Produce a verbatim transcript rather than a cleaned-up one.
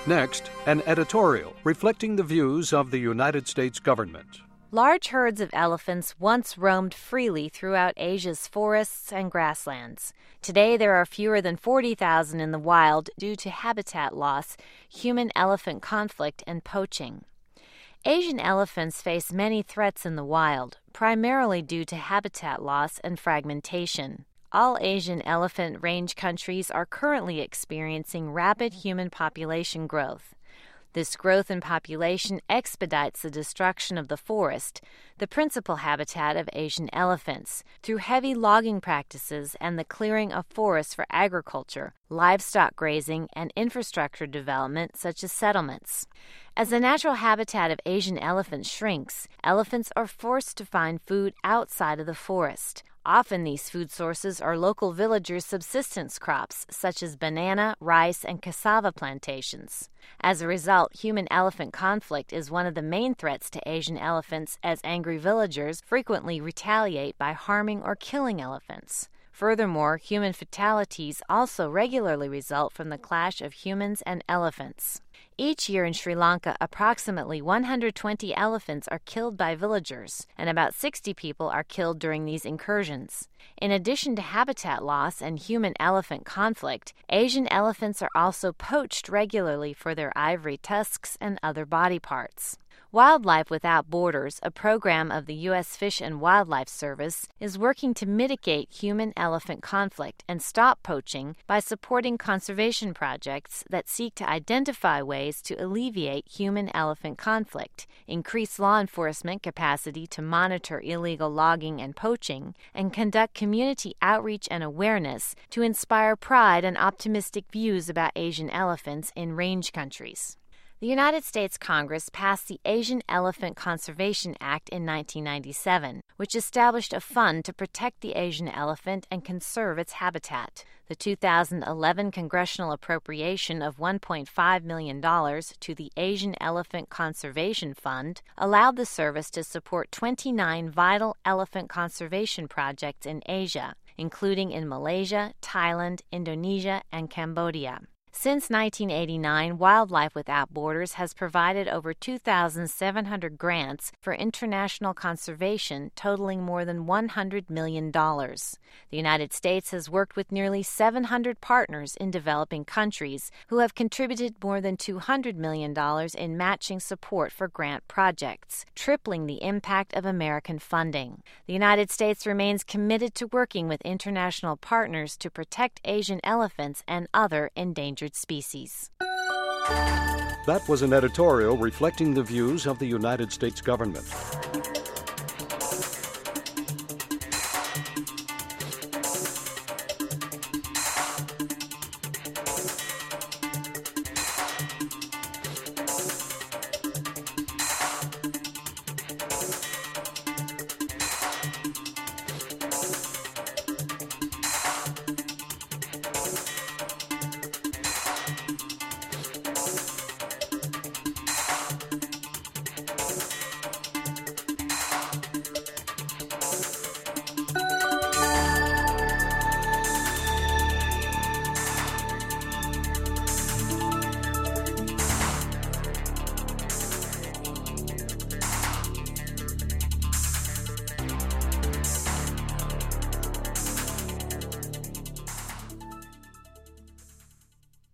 Next, an editorial reflecting the views of the United States government. Large herds of elephants once roamed freely throughout Asia's forests and grasslands. Today, there are fewer than forty thousand in the wild due to habitat loss, human-elephant conflict, and poaching. Asian elephants face many threats in the wild, primarily due to habitat loss and fragmentation. All Asian elephant range countries are currently experiencing rapid human population growth. This growth in population expedites the destruction of the forest, the principal habitat of Asian elephants, through heavy logging practices and the clearing of forests for agriculture, livestock grazing, and infrastructure development such as settlements. As the natural habitat of Asian elephants shrinks, elephants are forced to find food outside of the forest. Often these food sources are local villagers' subsistence crops, such as banana, rice, and cassava plantations. As a result, human-elephant conflict is one of the main threats to Asian elephants, as angry villagers frequently retaliate by harming or killing elephants. Furthermore, human fatalities also regularly result from the clash of humans and elephants. Each year in Sri Lanka, approximately one hundred twenty elephants are killed by villagers, and about sixty people are killed during these incursions. In addition to habitat loss and human-elephant conflict, Asian elephants are also poached regularly for their ivory tusks and other body parts. Wildlife Without Borders, a program of the U S Fish and Wildlife Service, is working to mitigate human-elephant conflict and stop poaching by supporting conservation projects that seek to identify ways to alleviate human-elephant conflict, increase law enforcement capacity to monitor illegal logging and poaching, and conduct community outreach and awareness to inspire pride and optimistic views about Asian elephants in range countries. The United States Congress passed the Asian Elephant Conservation Act in nineteen ninety-seven, which established a fund to protect the Asian elephant and conserve its habitat. The two thousand eleven congressional appropriation of one point five million dollars to the Asian Elephant Conservation Fund allowed the service to support twenty-nine vital elephant conservation projects in Asia, including in Malaysia, Thailand, Indonesia, and Cambodia. Since nineteen eighty-nine, Wildlife Without Borders has provided over two thousand seven hundred grants for international conservation totaling more than one hundred million dollars. The United States has worked with nearly seven hundred partners in developing countries who have contributed more than two hundred million dollars in matching support for grant projects, tripling the impact of American funding. The United States remains committed to working with international partners to protect Asian elephants and other endangered species. That was an editorial reflecting the views of the United States government.